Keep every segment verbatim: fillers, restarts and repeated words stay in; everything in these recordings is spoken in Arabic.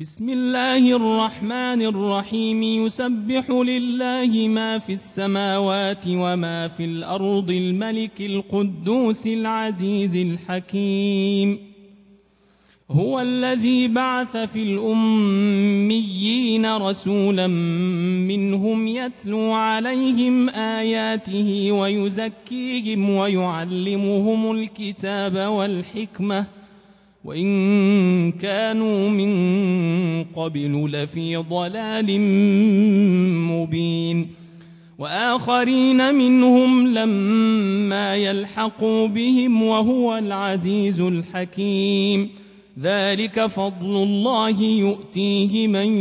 بسم الله الرحمن الرحيم يسبح لله ما في السماوات وما في الأرض الملك القدوس العزيز الحكيم هو الذي بعث في الأميين رسولا منهم يتلو عليهم آياته ويزكيهم ويعلمهم الكتاب والحكمة وإن كانوا من قبل لفي ضلال مبين وآخرين منهم لما يلحقوا بهم وهو العزيز الحكيم ذلك فضل الله يؤتيه من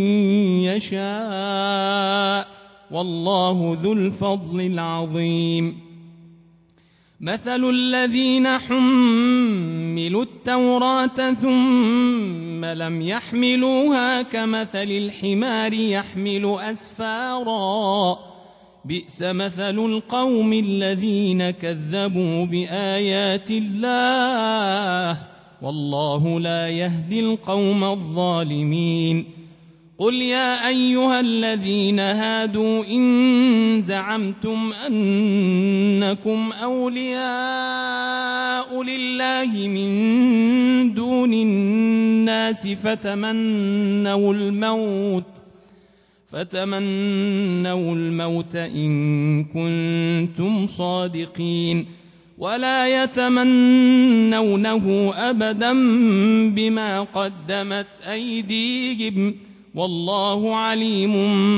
يشاء والله ذو الفضل العظيم مثل الذين حملوا التوراة ثم لم يحملوها كمثل الحمار يحمل أسفارا بئس مثل القوم الذين كذبوا بآيات الله والله لا يهدي القوم الظالمين قل يا أيها الذين هادوا إن زعمتم أنكم أولياء لله من دون الناس فتمنوا الموت فتمنوا الموت إن كنتم صادقين ولا يتمنونه أبدا بما قدمت أيديهم والله عليم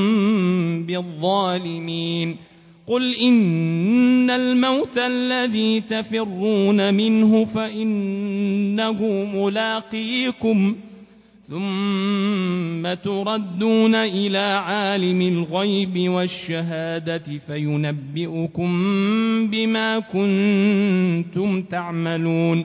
بالظالمين قل إن الموت الذي تفرون منه فإنه ملاقيكم ثم تردون إلى عالم الغيب والشهادة فينبئكم بما كنتم تعملون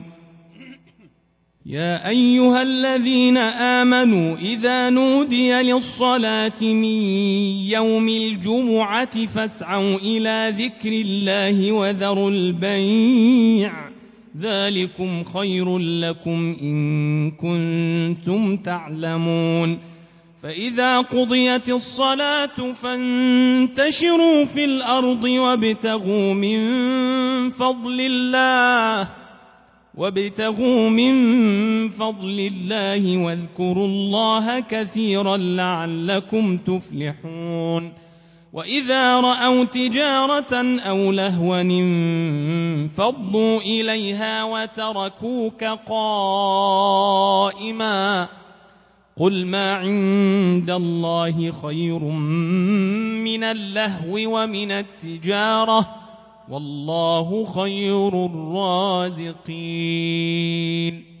يا أيها الذين آمنوا إذا نودي للصلاة من يوم الجمعة فاسعوا إلى ذكر الله وذروا البيع ذلكم خير لكم إن كنتم تعلمون فإذا قضيت الصلاة فانتشروا في الأرض وابتغوا من فضل الله وابتغوا من فضل الله واذكروا الله كثيرا لعلكم تفلحون وإذا رأوا تجارة أو لهوا انفضوا إليها وتركوك قائما قل ما عند الله خير من اللهو ومن التجارة والله خير الرازقين